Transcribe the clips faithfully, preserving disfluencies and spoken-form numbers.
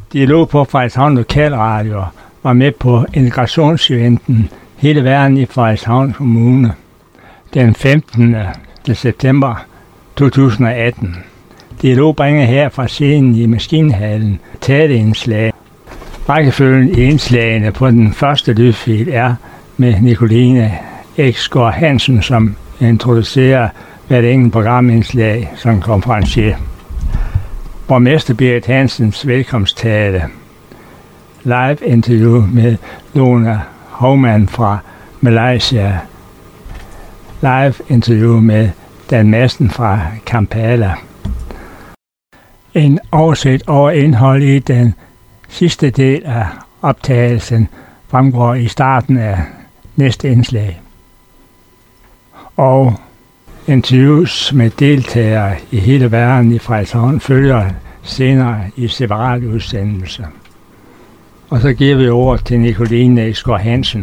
De lå på Frederikshavn Lokalradio, var med på integrationseventen Hele Verden i Frederikshavn Kommune den femtende september to tusind og atten. De lå bringer her fra scenen i Maskinhallen taleindslag. Rækkefølgen i indslagene på den første lydfil er med Nicoline Eksgaard Hansen, som introducerer hvert enkelt programindslag som konferencier. Borgmester Berit Hansens velkomsttale. Live interview med Lone Hovman fra Malaysia. Live interview med Dan Madsen fra Kampala. En oversigt over indhold i den sidste del af optagelsen fremgår i starten af næste indslag. Og interviews med deltagere i hele verden i Frederikshavn følger senere i separate udsendelser. Og så giver vi ord til Nicoline Eksgaard Hansen.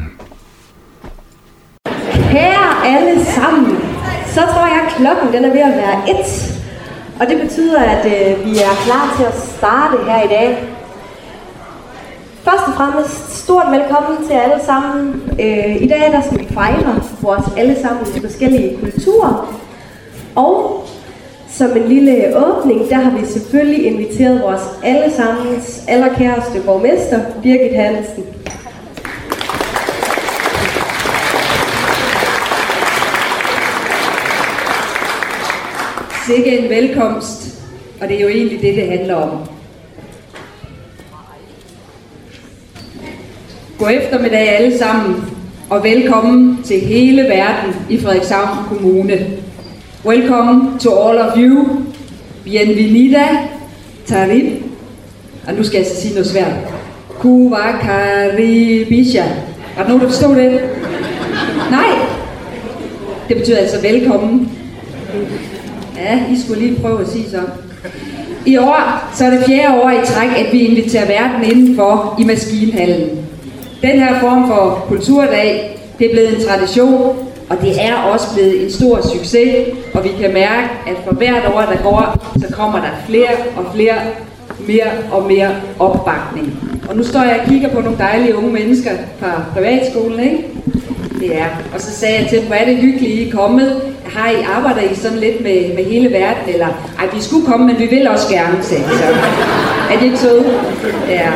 Her alle sammen, så tror jeg, at klokken den er ved at være et. Og det betyder, at øh, vi er klar til at starte her i dag. Først og fremmest stort velkommen til alle sammen. Øh, I dag der skal vi fejre vores alle sammen forskellige kulturer. Og som en lille åbning, der har vi selvfølgelig inviteret vores allesammens allerkæreste borgmester, Birgit Hansen. Sikke en velkomst, og det er jo egentlig det, det handler om. God eftermiddag alle sammen, og velkommen til hele verden i Frederikshavn Kommune. Welcome to all of you. Bienvenida, Tarib. Og nu skal jeg så sige noget svært. Kuvakaribisha. Er der nogen, der forstår det? Nej. Det betyder altså velkommen. Ja, I skulle lige prøve at sige så. I år, så er det fjerde år i træk, at vi inviterer verden indenfor i Maskinhallen. Den her form for kulturdag, det er blevet en tradition, og det er også blevet en stor succes. Og vi kan mærke, at for hvert år, der går, så kommer der flere og flere, mere og mere opbakning. Og nu står jeg og kigger på nogle dejlige unge mennesker fra privatskolen, ikke? Det er. Og så sagde jeg til dem, hvor er det hyggeligt, I er kommet. Har I, arbejder I sådan lidt med, med hele verden? Eller, ej, vi skulle komme, men vi vil også gerne, sagde så. Er det ikke søde? Ja.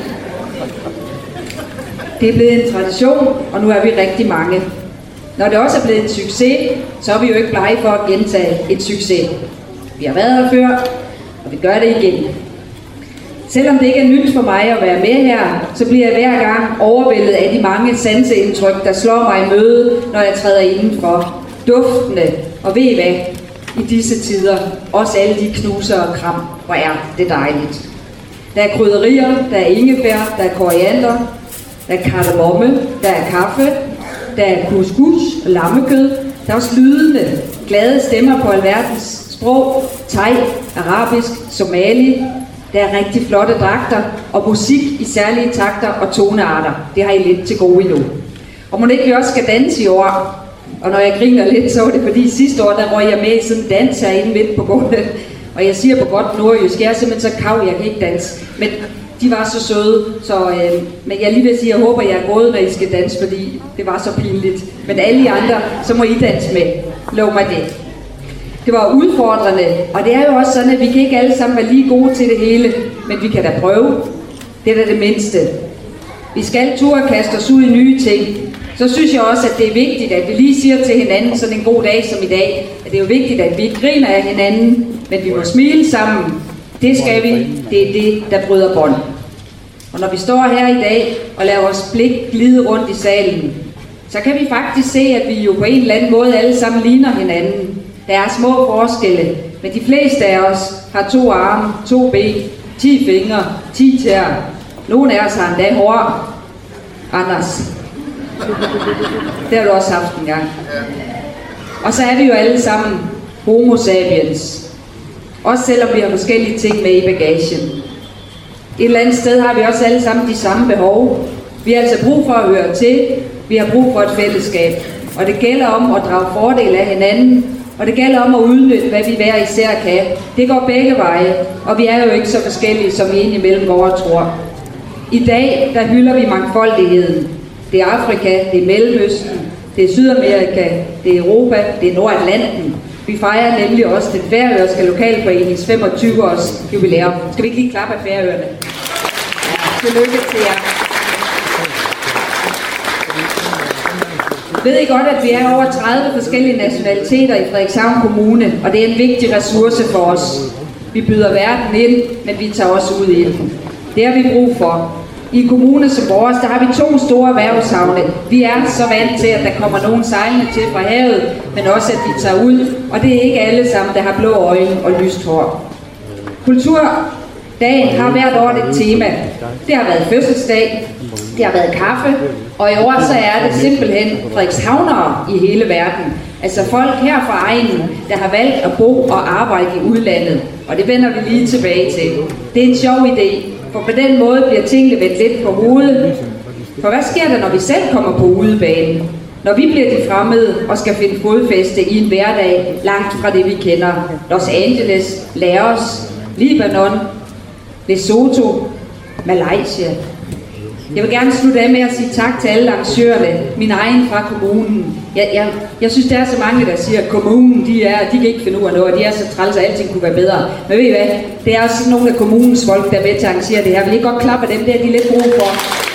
Det er blevet en tradition, og nu er vi rigtig mange. Når det også er blevet en succes, så er vi jo ikke blege for at gentage et succes. Vi har været her før, og vi gør det igen. Selvom det ikke er nyt for mig at være med her, så bliver jeg hver gang overvældet af de mange sanseindtryk, der slår mig i møde, når jeg træder indenfor. Duftende, og ved I hvad? I disse tider, også alle de knuser og kram, hvor er det dejligt. Der er krydderier, der er ingefær, der er koriander, der er kardemomme, der er kaffe, der er couscous og lammekød, der er også lydende, glade stemmer på alverdens sprog, thai, arabisk, somali. Der er rigtig flotte dragter og musik i særlige takter og tonearter. Det har I lidt til gode endnu. Og må ikke vi også skal danse i år? Og når jeg griner lidt, så var det fordi sidste år, der røg jeg med i sådan en dans herinde midt på gulvet. Og jeg siger på godt nordjysk, jeg er simpelthen så kav, jeg kan ikke danse. Men de var så søde, så øh, men jeg lige vil sige, jeg håber, jeg er gået, når I skal danse, fordi det var så pinligt. Men alle I andre, så må I danse med. Lov mig det. Det var udfordrende, og det er jo også sådan, at vi kan ikke alle sammen være lige gode til det hele, men vi kan da prøve. Det er da det mindste. Vi skal turde kaste os ud i nye ting. Så synes jeg også, at det er vigtigt, at vi lige siger til hinanden sådan en god dag som i dag, at det er jo vigtigt, at vi ikke griner af hinanden, men vi må smile sammen. Det skal vi. Det er det, der bryder bånd. Og når vi står her i dag og lader vores blik glide rundt i salen, så kan vi faktisk se, at vi jo på en eller anden måde alle sammen ligner hinanden. Der er små forskelle, men de fleste af os har to arme, to ben, ti fingre, ti tæer. Nogle af os har endda hår. Anders. Det har du også haft en gang. Og så er vi jo alle sammen homo sapiens. Også selvom vi har forskellige ting med i bagagen. Et eller andet sted har vi også alle sammen de samme behov. Vi har altså brug for at høre til. Vi har brug for et fællesskab. Og det gælder om at drage fordel af hinanden. Og det gælder om at udnytte, hvad vi hver især kan. Det går begge veje, og vi er jo ikke så forskellige, som vi indimellem går og tror. I dag, der hylder vi mangfoldigheden. Det er Afrika, det er Mellemøsten, det er Sydamerika, det er Europa, det er Nordatlanten. Vi fejrer nemlig også den færøske lokalforenings femogtyve års jubilæum. Skal vi ikke lige klappe af Færøerne? Ja, tillykke til jer. Ved I godt, at vi er over tredive forskellige nationaliteter i Frederikshavn Kommune, og det er en vigtig ressource for os. Vi byder verden ind, men vi tager også ud i den. Det har vi brug for. I en kommune som vores, der har vi to store erhvervshavne. Vi er så vant til, at der kommer nogen sejlende til fra havet, men også at vi tager ud, og det er ikke alle sammen, der har blå øjne og lyst hår. Kulturdagen har hvert år et tema. Det har været fødselsdag, det har været kaffe, og i år så er det simpelthen frederikshavnere i hele verden. Altså folk her fra egnen, der har valgt at bo og arbejde i udlandet. Og det vender vi lige tilbage til. Det er en sjov idé, for på den måde bliver tingene vendt lidt på hovedet. For hvad sker der, når vi selv kommer på udebanen? Når vi bliver de fremmede og skal finde fodfæste i en hverdag langt fra det vi kender. Los Angeles, Laos, Libanon, Lesotho, Malaysia. Jeg vil gerne slutte af med at sige tak til alle arrangørerne, min egen fra kommunen. Jeg, jeg, jeg synes, der er så mange, der siger, at kommunen, de, er, de kan ikke finde ud af noget, og de er så træls, at alting kunne være bedre. Men ved I hvad? Det er også nogle af kommunens folk, der er med til at arrangere det her. Vil I godt klappe af dem, der de er lidt brug for?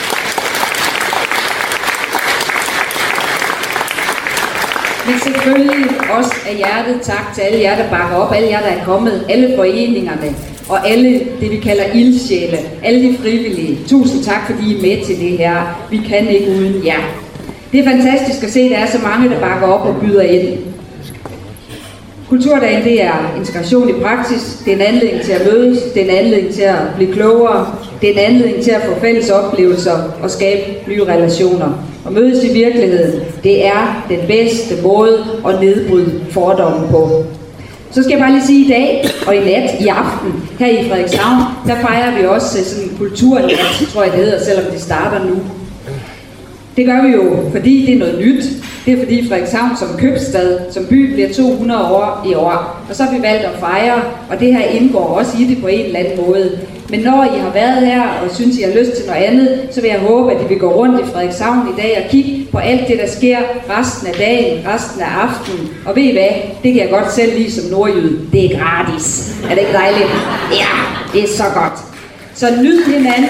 Men selvfølgelig også af hjertet tak til alle jer, der bakker op, alle jer, der er kommet, alle foreningerne og alle det, vi kalder ildsjæle, alle de frivillige. Tusind tak, fordi I er med til det her. Vi kan ikke uden jer. Det er fantastisk at se, at der er så mange, der bakker op og byder ind. Kulturdagen, det er integration i praksis, det er en anledning til at mødes, det er en anledning til at blive klogere, det er en anledning til at få fælles oplevelser og skabe nye relationer. Og mødes i virkeligheden, det er den bedste måde at nedbryde fordomme på. Så skal jeg bare lige sige, at i dag og i nat, i aften, her i Frederikshavn, der fejrer vi også sådan en kulturnat, tror jeg det hedder, selvom det starter nu. Det gør vi jo, fordi det er noget nyt. Det er fordi Frederikshavn som købstad, som by, bliver to hundrede år i år. Og så har vi valgt at fejre, og det her indgår også i det på en eller anden måde. Men når I har været her og synes, I har lyst til noget andet, så vil jeg håbe, at I vil gå rundt i Frederikshavn i dag og kigge på alt det, der sker resten af dagen, resten af aftenen. Og ved I hvad? Det kan jeg godt selv lide som nordjyde. Det er gratis. Er det ikke dejligt? Ja, det er så godt. Så nyd hinanden.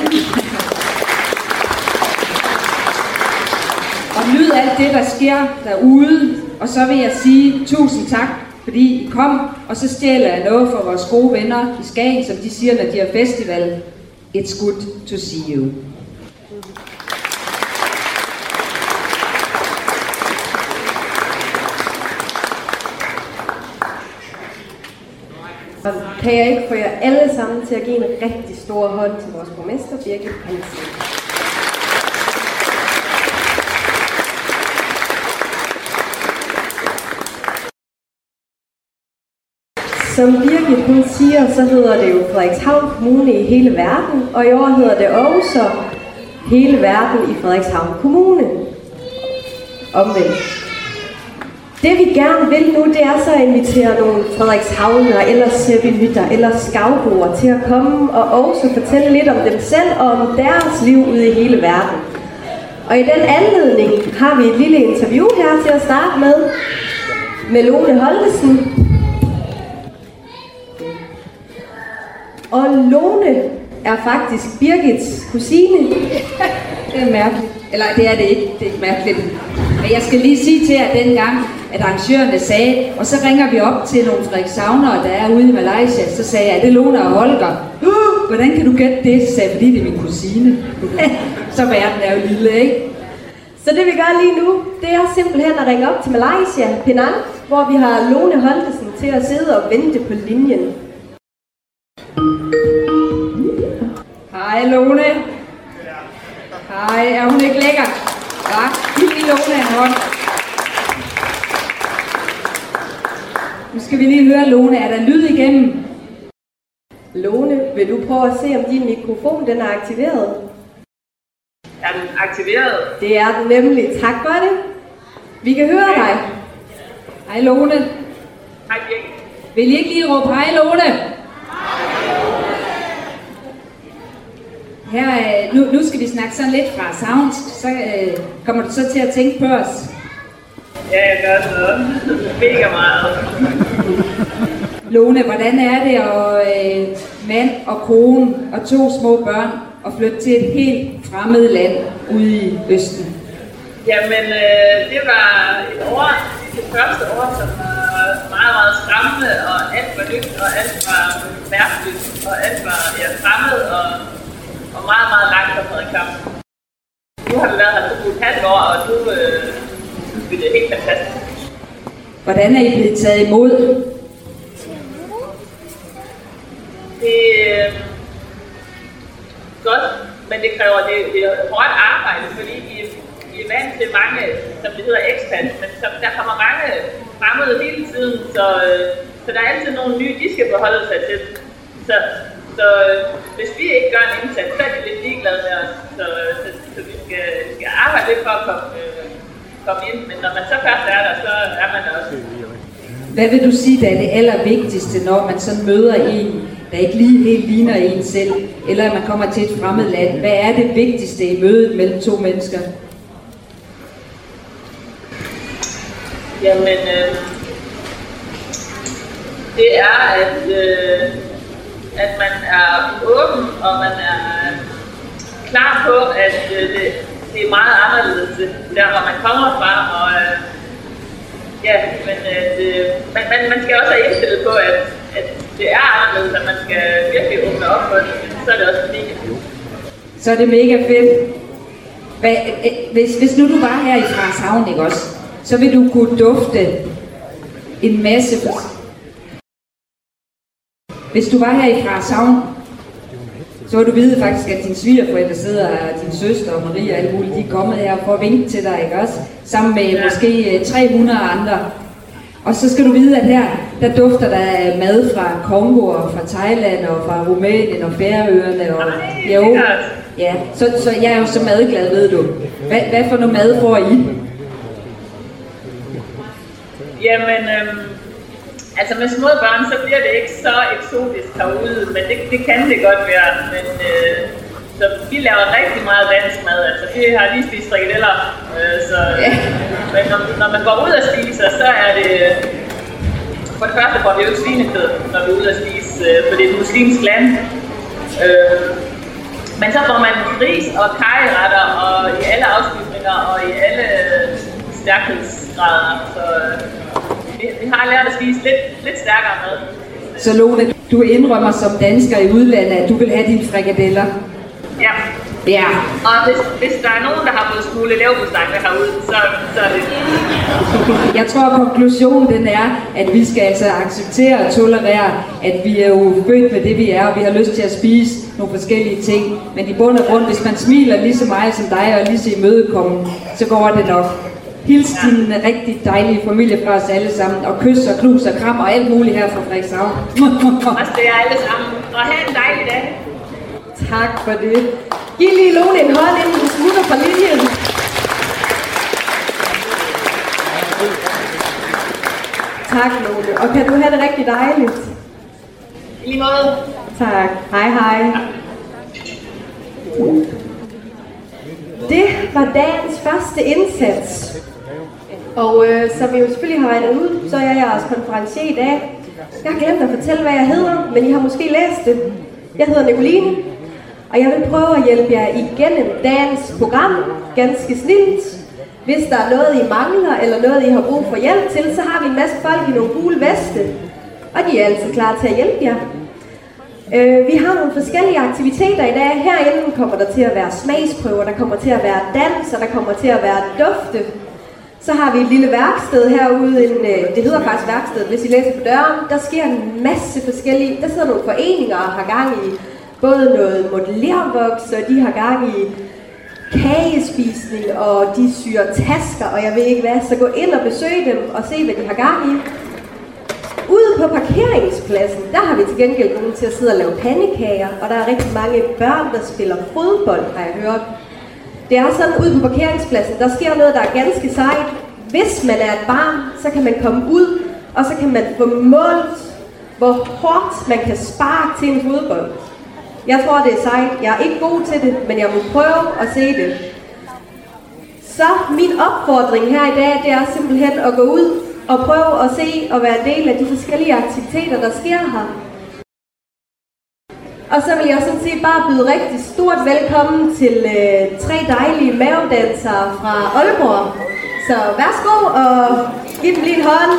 Og nyd alt det, der sker derude. Og så vil jeg sige tusind tak, fordi I kom, og så stjæler jeg noget for vores gode venner i Skagen, som de siger, når de har festival. It's good to see you. Kan jeg ikke få jer alle sammen til at give en rigtig stor hånd til vores borgmester, Birgit Hansen. Som Birgit hun siger, så hedder det jo Frederikshavn Kommune i hele verden, og i år hedder det også hele verden i Frederikshavn Kommune. Omvendt. Det vi gerne vil nu, det er så at invitere nogle Frederikshavnere, eller servinytter, eller skavboer til at komme og også fortælle lidt om dem selv og om deres liv ude i hele verden. Og i den anledning har vi et lille interview her til at starte med, med Lone Holdesen. Og Lone er faktisk Birgits kusine. Det er mærkeligt. Eller det er det ikke, det er ikke mærkeligt. Men jeg skal lige sige til jer dengang, at arrangørerne sagde, og så ringer vi op til nogle frederikshavnere, der er ude i Malaysia, så sagde jeg, er det Lone og Holger? Uh, hvordan kan du gætte det? Så sagde jeg, fordi det er min kusine. Så verden er jo lille, ikke? Så det vi gør lige nu, det er simpelthen at ringe op til Malaysia, Penang, hvor vi har Lone Holdesen til at sidde og vente på linjen. Hej Lone. Hej, er hun ikke lækker? Ja, giv lige Lone en hånd. Nu skal vi lige høre, Lone, er der lyd igennem? Lone, vil du prøve at se, om din mikrofon den er aktiveret? Er den aktiveret? Det er den nemlig. Tak for det. Vi kan høre dig. Hej Lone. Hej, Birgit. Vil I ikke lige råbe hej, Lone? Her, øh, nu, nu skal vi snakke sådan lidt fra sounds, så øh, kommer du så til at tænke på os. Ja, jeg gør så mega meget. Lone, hvordan er det at øh, mand og kone og to små børn at flytte til et helt fremmed land ude i Østen? Jamen, øh, det var et år, det første år, som var meget, meget skræmmende, og alt var nyt, og alt var mærkeligt, og alt var ja, fremmed, og, og meget, meget langt fra Frederikshavn. Nu har vi været her to et halvt år, og nu øh, synes vi, det er helt fantastisk. Hvordan er I blevet taget imod? Det er øh, godt, men det kræver det, det er hårdt arbejde, fordi vi, vi er vant til mange, som det hedder expats, men som, der kommer mange fremmede hele tiden, så, så der er altid nogle nye, de skal beholde sig til. Så, så hvis vi ikke gør en indsats, så er de lidt ligeglade med os, så, så, så vi skal, skal arbejde lidt for at komme, øh, komme ind, men når man så først er der, så er man også. Hvad vil du sige, der er det allervigtigste, når man sådan møder en, der ikke lige helt ligner en selv, eller at man kommer til et fremmed land? Hvad er det vigtigste i mødet mellem to mennesker? Jamen, øh, det er, at, øh, at man er åben, og man er klar på, at øh, det, det er meget anderledes der, hvor man kommer fra, og øh, ja, men øh, man, man, man skal også være indstillet på, at, at det er anderledes, at man skal virkelig åbne op for det, så er det også mega fedt. Så er det mega fedt. Hvad, hvis, hvis nu du var her i Frederikshavn, ikke også, så vil du kunne dufte en masse. Hvis du var her i Frederikshavn, så vil du vide faktisk, at din svigerforældre sidder, og din søster og Maria og alle mulige, de er kommet her for at vinke til dig, ikke også? Sammen med ja. måske tre hundrede andre. Og så skal du vide, at her, der dufter der mad fra Kongo og fra Thailand og fra Rumænien og Færøerne og jo. Ja, så, så jeg er jo så madglad, ved du. Hvad, hvad for noget mad får I? Jamen, øhm, altså med små børn, så bliver det ikke så eksotisk herude, men det, det kan det godt være. Men øh, så vi laver rigtig meget dansk mad, altså vi har lige spist frikadeller, øh, så ja. Men når, når man går ud og spiser, så er det, for det første får vi jo ikke svinekød, når vi er ude og spise, øh, for det er et muslimsk land. Øh, men så får man ris og karryretter, og i alle afslutninger, og i alle stærkhedsgrader, så øh, vi, vi har lært at spise lidt, lidt stærkere mad. Så Lone, du indrømmer som dansker i udlandet, at du vil have dine frikadeller? Ja. Ja. Og hvis, hvis der er nogen, der har fået smule leverpostej med herude, så, så er det... Jeg tror, at konklusionen den er, at vi skal altså acceptere og tolerere, at vi er jo født med det, vi er, og vi har lyst til at spise nogle forskellige ting. Men i bund og grund, hvis man smiler lige så meget som dig, og lige så imødekommen, så går det nok. Hils ja. din rigtig dejlige familie fra os alle sammen, og kys og knus og kram og alt muligt her fra Frederikshavn. Også det er alle sammen. Og have en dejlig dag. Tak for det. Giv lige Lone en hånd, inden du smutter fra linjen. Tak, Lone. Og kan du have det rigtig dejligt? I lige måde. Tak. Hej, hej. Det var dagens første indsats. Og øh, som I jo selvfølgelig har regnet ud, så er jeg jeres konferencier i dag. Jeg har glemt at fortælle, hvad jeg hedder, men I har måske læst det. Jeg hedder Nicoline, og jeg vil prøve at hjælpe jer igennem dagens program, ganske snilt. Hvis der er noget, I mangler, eller noget, I har brug for hjælp til, så har vi en masse folk i nogle gule veste, og de er altid klar til at hjælpe jer. Øh, vi har nogle forskellige aktiviteter i dag. Herinde kommer der til at være smagsprøver, der kommer til at være dans, og der kommer til at være dufte. Så har vi et lille værksted herude, en, det hedder faktisk værksted, hvis I læser på døren. Der sker en masse forskellige, der sidder nogle foreninger og har gang i både noget modellervoks, og de har gang i kagespisning, og de syr tasker, og jeg ved ikke hvad. Så gå ind og besøg dem og se, hvad de har gang i. Ude på parkeringspladsen, der har vi til gengæld nogen til at sidde og lave pandekager, og der er rigtig mange børn, der spiller fodbold, har jeg hørt. Det er sådan, ude på parkeringspladsen, der sker noget, der er ganske sejt. Hvis man er et barn, så kan man komme ud og så kan man få målt, hvor hårdt man kan sparke til en fodbold. Jeg tror, det er sejt. Jeg er ikke god til det, men jeg må prøve at se det. Så min opfordring her i dag, det er simpelthen at gå ud og prøve at se og være en del af de forskellige aktiviteter, der sker her. Og så vil jeg sådan set bare byde rigtig stort velkommen til øh, tre dejlige mavedansere fra Aalborg. Så værsgo og giv dem lige en hånd.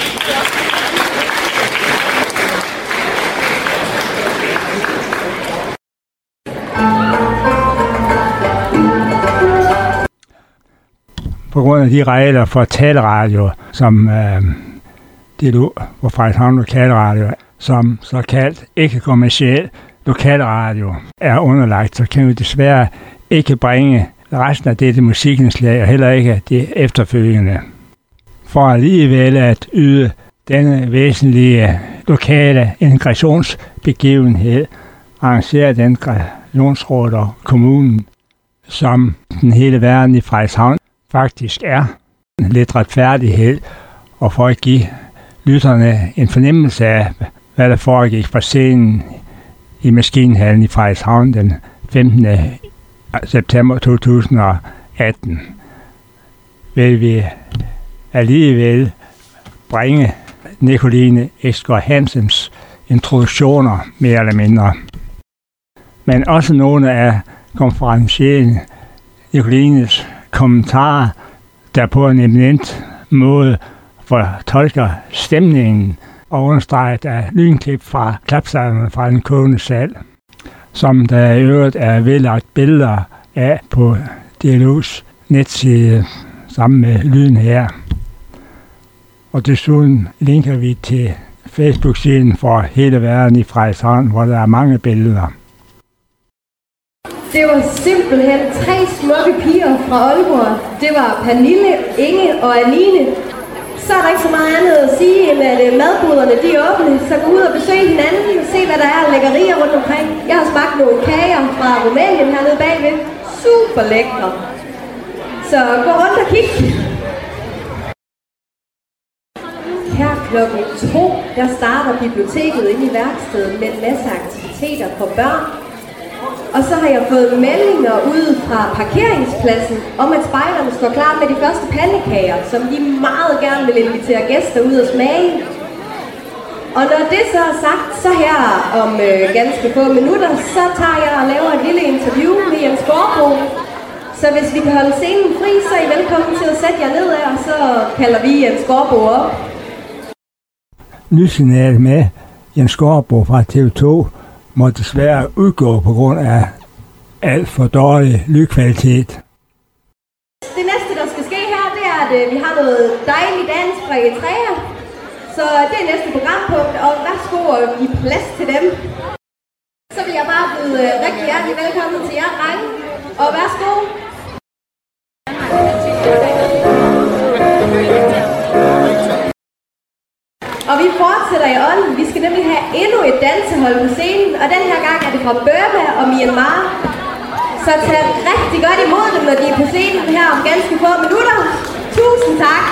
På grund af de regler for taleradio, som øh, det er på Frederikshavn Lokalradio, som såkaldt ikke-kommerciel lokalradio er underlagt, så kan vi desværre ikke bringe resten af dette musikindslag, og heller ikke det efterfølgende. For alligevel at yde denne væsentlige lokale integrationsbegivenhed, arrangerer den integrationsråd og kommunen, som den hele verden i Frederikshavn faktisk er, lidt retfærdighed, og for at give lytterne en fornemmelse af, hvad der foregik på scenen i Maskinhallen i Frederikshavn den femtende september to tusind og atten, vil vi alligevel bringe Nicoline Esgaard Hansens introduktioner mere eller mindre. Men også nogle af konferencieren Nicolines kommentarer, der på en eminent måde fortolker stemningen og understreget af lynklip fra klapsalerne fra den kogende sal, som der i øvrigt er vedlagt billeder af på D L U's netside sammen med lyden her. Og desuden linker vi til Facebook-siden for hele verden i Frederikshavn, hvor der er mange billeder. Det var simpelthen tre smukke piger fra Aalborg. Det var Pernille, Inge og Anine. Så er der ikke så meget andet at sige, end at madboderne de er åbne. Så gå ud og besøg hinanden og se, hvad der er af lækkerier rundt omkring. Jeg har smagt nogle kager fra Rumænien hernede bagved. Super lækre. Så gå rundt og kig. Her klokken to, der starter biblioteket inde i værkstedet med en masse aktiviteter for børn. Og så har jeg fået meldinger ude fra parkeringspladsen om, at spejderne står klar med de første pandekager, som de meget gerne vil invitere gæster ud og smage. Og når det så er sagt, så her om øh, ganske få minutter, så tager jeg og laver et lille interview med Jens Gårdbo. Så hvis vi kan holde scenen fri, så er I velkommen til at sætte jer ned af, og så kalder vi Jens Gårdbo op. Nysignal med Jens Gårdbo fra T V to må desværre udgå på grund af alt for dårlig lydkvalitet. Det næste, der skal ske her, det er, at vi har noget dejlig dans fra Eritrea. Så det er næste programpunkt, og værsgo og give plads til dem. Så vil jeg bare byde rigtig hjertelig velkommen til jer, drenge. Og værsgo. Og vi fortsætter i ånden. Vi skal nemlig have endnu et dansehold på scenen, og den her gang er det fra Burma og Myanmar. Så tag rigtig godt imod dem, når de er på scenen her om ganske få minutter. Tusind tak!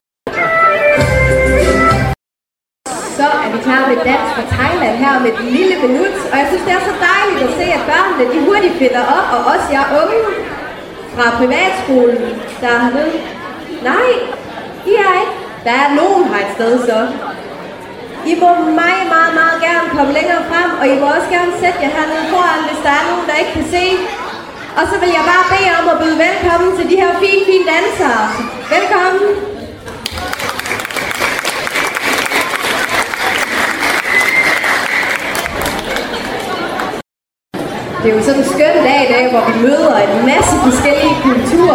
Så er vi klar med dans fra Thailand her om et lille minut, og jeg synes det er så dejligt at se, at børnene de hurtigt finder op, og også jer unge fra privatskolen, der er hernede. Nej, I er ikke. Der er nogen her et sted så. I må meget, meget, meget gerne komme længere frem, og I må også gerne sætte jer hernede foran, hvis der er nogen, der ikke kan se. Og så vil jeg bare bede om at byde velkommen til de her fine, fine dansere. Velkommen! Det er jo sådan en skøn dag i dag, hvor vi møder en masse forskellige kulturer.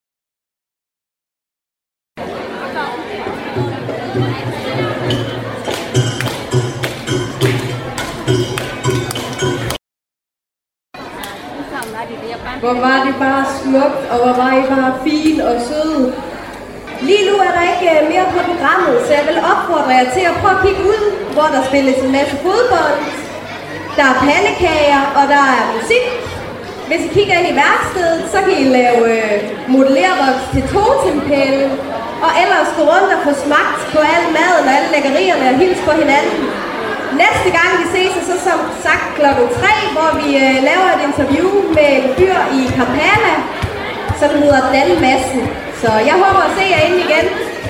Hvor var det bare smukt, og hvor var I bare fin og søde. Lige nu er der ikke mere på programmet, så jeg vil opfordre jer til at prøve at kigge ud, hvor der spilles en masse fodbold. Der er pandekager, og der er musik. Hvis I kigger ind i værkstedet, så kan I lave øh, modellervoks til totempæle. og ellers gå rundt og få smagt på al maden og alle lækkerierne og hilse på hinanden. Næste gang vi ses, er så som sagt klokken tre, hvor vi øh, laver et interview med en fyr i Kampala, som hedder Dan Madsen. Så jeg håber at se jer inde igen.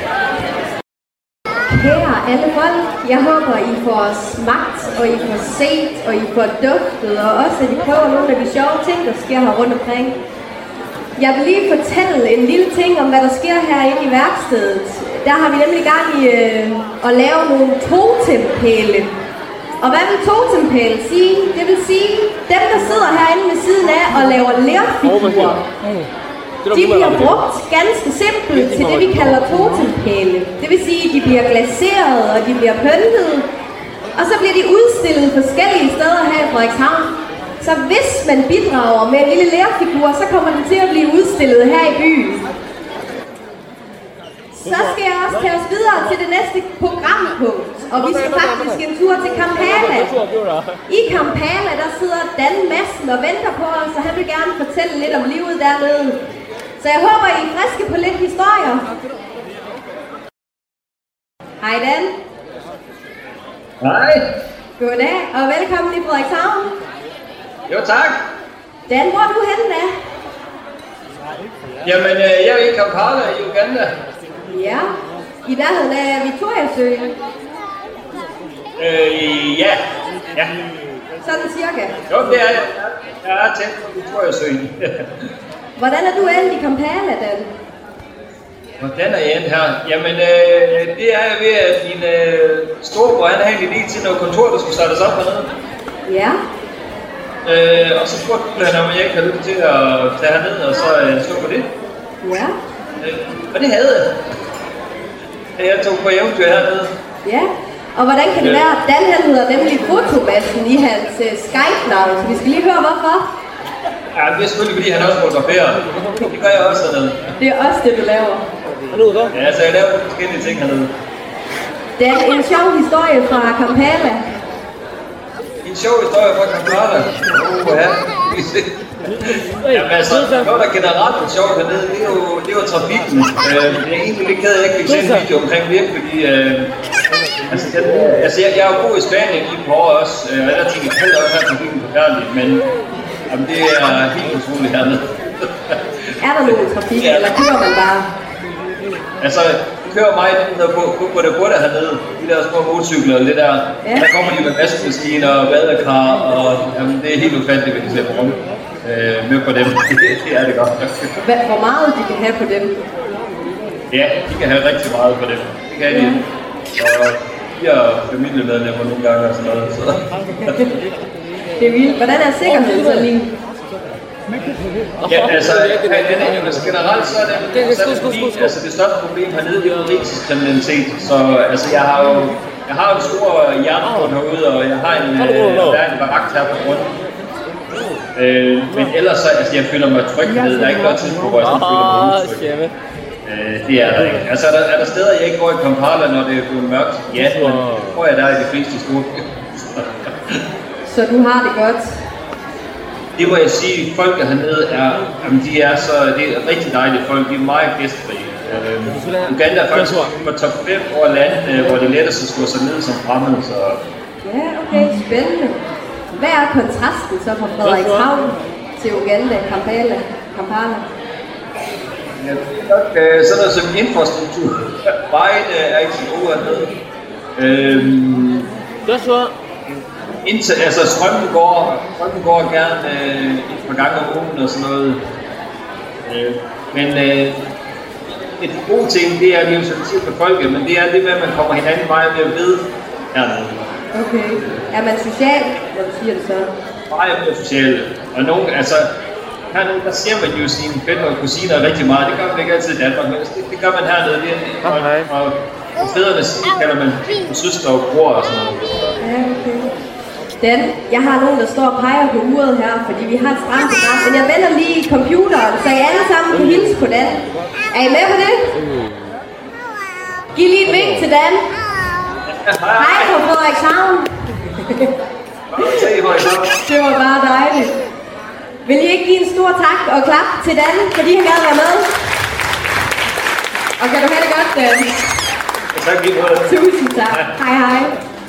Kære alle folk, jeg håber I får smagt, og I får set, og I får duftet, og også at I prøver nogle af de sjove ting, der sker her rundt omkring. Jeg vil lige fortælle en lille ting om, hvad der sker herinde i værkstedet. Der har vi nemlig gang i øh, at lave nogle totempæle. Og hvad vil totempæle sige? Det vil sige, dem der sidder herinde ved siden af og laver lerfigurer, de bliver brugt ganske simpelt til det, vi kalder totempæle. Det vil sige, at de bliver glaseret og de bliver pyntet. Og så bliver de udstillet forskellige steder her i Frederikshavn. Så hvis man bidrager med en lille lerfigur, så kommer den til at blive udstillet her i byen. Så skal jeg også tage os videre til det næste programpunkt. Og vi skal faktisk en tur til Kampala. I Kampala, der sidder Dan Madsen og venter på os, og han vil gerne fortælle lidt om livet dernede. Så jeg håber, I er friske på lidt historier. Hej Dan. Hej. Goddag, og velkommen i Frederikshavn. Jo tak. Dan, hvor er du henne da? Jamen, jeg er i Kampala i Uganda. Ja, i nærheden af Victoriasøen. Øh, ja. Ja. Sådan cirka. Jo, det er jeg. Jeg er tæt på Victoriasøen. Hvordan er du endt i Kampala, Dan? Hvordan er jeg endt her? Jamen, øh, det er jeg ved, at din øh, storebror, han havde en idé til noget kontor, der skulle startes op hernede. Ja. Øh, og så spurgte han, om jeg ikke havde lyst til at tage herned og så øh, stå på det. Ja. Øh, og det havde jeg. Jeg tog på eventyr hernede. Ja. Og hvordan kan det være, at Dan han hedder nemlig Fotomassen i hans uh, Skype-navn, så vi skal lige høre hvorfor. Ja, det er selvfølgelig fordi han også fotograferer. Det gør jeg også hernede. Det er også det, du laver. Ja, så jeg laver forskellige ting hernede. Det er en sjov historie fra Kampala. En sjov historie fra Kampala. Oh, ja. Jamen altså, noget der generelt er sjovt hernede, det er jo, det er jo trafikken. Øh, jeg er egentlig lidt ked af, at jeg ikke fik se en video omkring det, fordi øh, altså, jeg, altså jeg, jeg er jo god i Spanien i et par år også, øh, og jeg tænker, at også her trafikken forfærdeligt, men jamen, det er helt utroligt hernede. Er der nogen trafik, ja. Eller kører man bare? Altså, kører mig på, på, på det burde hernede, de der små motorcykler og det der, ja. Der kommer de med vaskemaskiner og badekar, og jamen, det er helt ufatteligt, hvad de ser på rum. Øh, med på dem. Det, det er det godt. Hvor meget de kan have på dem? Ja, de kan have rigtig meget på dem. Det kan de. Og de er familiemedlemmer nogle gange og sådan noget. Så. Det er vildt. Hvordan er sikkerheden så lige? Ja, altså, altså generelt så er det, så er det fordi, altså det største problem hernede, det er berigelseskriminalitet. Så altså, jeg har jo jeg har en stor jernbund herude, og jeg har en, der er en barakt her på grund. Øh, men ellers så, altså jeg føler mig tryg med, der er ikke noget tidspunkt, hvor jeg sådan føler mig utryg. Øh, det er der ikke. Altså er der, er der steder, jeg ikke går i Kampala, når det er blevet mørkt? Ja, men det tror jeg, der er i de fleste store byer. Så du har det godt? Det må jeg sige, folk der hernede er, jamen de er så, det er rigtig dejlige folk, de er meget gæstfrie. Øh, Uganda er faktisk på top fem over land, hvor det er lettest at slå sig ned som fremmed, så... Ja, okay, spændende. Hvad er kontrasten så fra Frederikshavn til Uganda, Kampala, Kampala? Ja, nok, øh, sådan noget som infrastruktur. Vejene er ikke så gode hernede. Øhm, indtil, altså strømmen går, strømmen går gerne øh, et par gange om ugen og sådan noget. Øh, men øh, et gode ting, det er, at vi jo sådan for folket, men det er det med, at man kommer hinanden meget mere ved hernede. Okay. Er man social, når du siger det så? Meget mere social. Og nogen, altså, hernede, der ser man jo sine fætter og kusiner rigtig meget. Det gør man ikke altid i Danmark, men det, det gør man hernede. Det er, og, og, og fædrene kalder man søster og bror og sådan noget. Ja, okay. Dan, jeg har nogen, der står og peger på uret her, fordi vi har et stramt program, men jeg vender lige computeren, så I alle sammen kan hilse på Dan. Er I med på det? Giv lige et vink til Dan. Hej på Frederikshavn. Det var bare dejligt. Vil I ikke give en stor tak og klap til Dan, fordi han gad være med? Og kan du have det godt, Dan? Tak lige måde. Tusind tak. Hej, hej.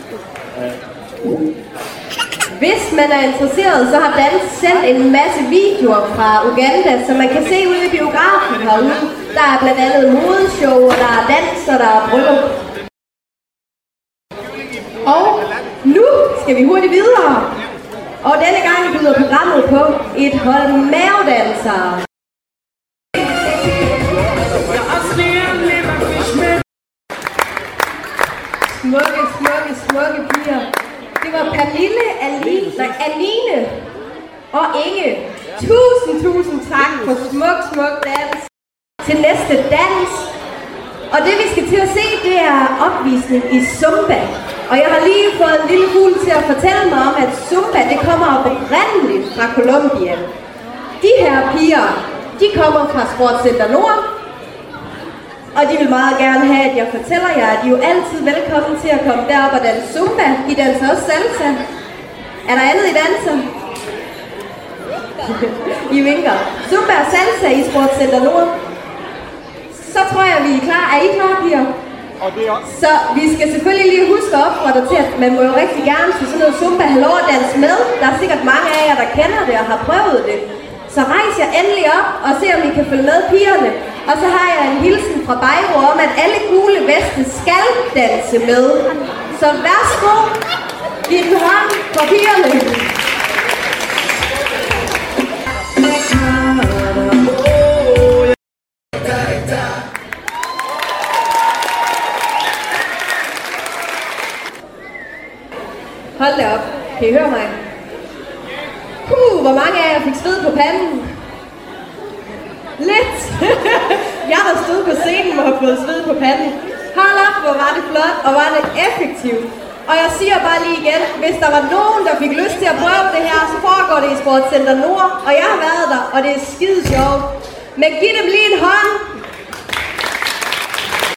Hvis man er interesseret, så har Dan sendt en masse videoer fra Uganda, som man kan se ude i biografen herude. Der er blandt andet modeshow, og der er dans, og der er bryllup. Og nu skal vi hurtigt videre. Og denne gang byder programmet på et hold mavedansere. Smukke, smukke, smukke piger. Det var Pernille, Aline, nej, Anine og Inge. Tusind, tusind tak for smuk, smuk dans. Til næste dans. Og det vi skal til at se, det er opvisning i Zumba. Og jeg har lige fået en lille fugl til at fortælle mig om, at Zumba, det kommer oprindeligt fra Colombia. De her piger, de kommer fra Sportscenter Nord. Og de vil meget gerne have, at jeg fortæller jer, at I er jo altid velkommen til at komme derop og danse Zumba. I danser også salsa. Er der andet, I danser? I vinker. Zumba og salsa i Sportscenter Nord. Så tror jeg, vi er klar. Er I klar, piger? Så vi skal selvfølgelig lige huske at opfordre til, at man må jo rigtig gerne til sådan noget Zumba have lov at danse med. Der er sikkert mange af jer, der kender det og har prøvet det. Så rejs jer endelig op og se, om I kan følge med pigerne. Og så har jeg en hilsen fra Bejro om, at alle gule veste skal danse med. Så værsgo, giv den hånd for pigerne. Hold da op. Kan I høre mig? Uh, hvor mange af jer fik sved på panden? Lidt. Jeg har stået på scenen og har fået sved på panden. Hold op, hvor var det flot, og var det effektivt. Og jeg siger bare lige igen, hvis der var nogen, der fik lyst til at prøve det her, så foregår det i Sportscenter Nord. Og jeg har været der, og det er skide sjovt. Men giv dem lige en hånd.